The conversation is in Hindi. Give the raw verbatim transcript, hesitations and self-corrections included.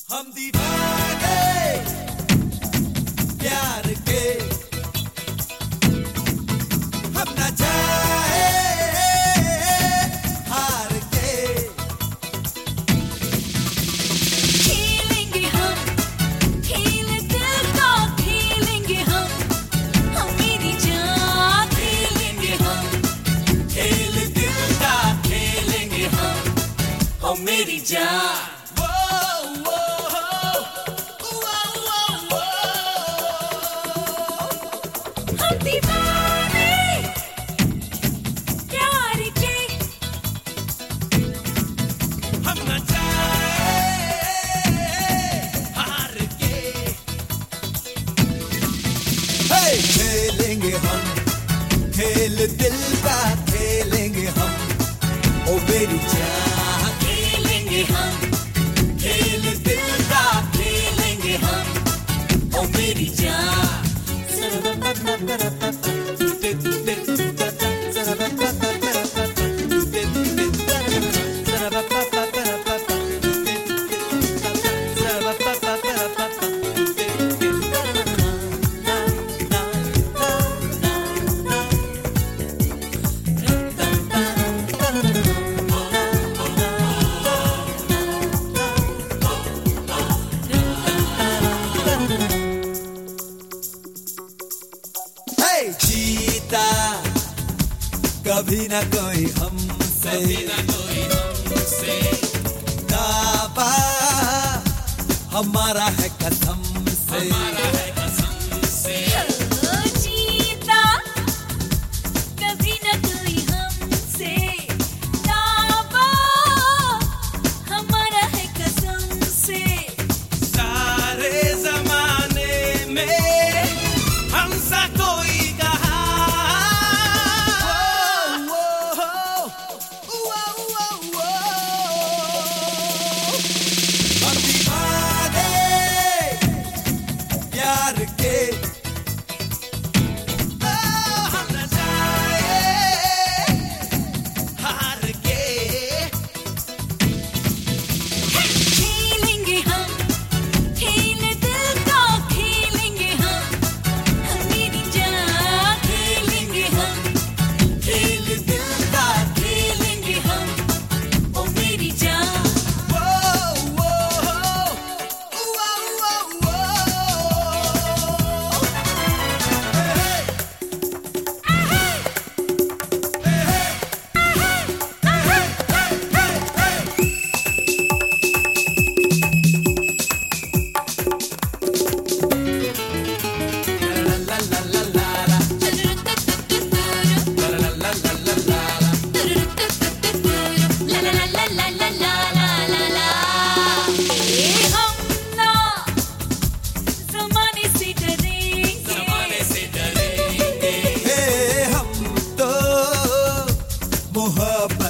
हम दीवाने प्यार के, हम न चाहे हार के। खेलेंगे हम, खेल दिल का खेलेंगे हम, हम मेरी जान खेलेंगे हम, खेल दिल का खेलेंगे हम, ओ मेरी जान। हम दीवाने प्यार के, हम न चाहे हार के। हे! खेलेंगे हम, खेल दिल का खेलेंगे हम, ओ मेरी जान। खेलेंगे हम, खेल दिल का खेलेंगे हम, ओ मेरी जान। हे! जीता कभी न कोई हमसे, दावा हमारा है कसम से। ओ जीता कभी न कोई हमसे, दावा हमारा है कसम से। सारे जमाने में हमसा कोई कहा, वो, वो, वो, वो, हम दीवाने प्यार के, ओ, हम न चाहे हार के। खेलेंगे हम, खेल दिल का खेलेंगे हम, हम मेरी जान खेलेंगे हम, खेल दिल का खेलेंगे हम, ओ मेरी जान। वो, वो, वो, वो, वो। La la la la la, la la la la la la la. ला ला ला ला ला ला ला ला ला। ये हम ना ज़माने से डरेंगे, हे हम तो मोहब्बत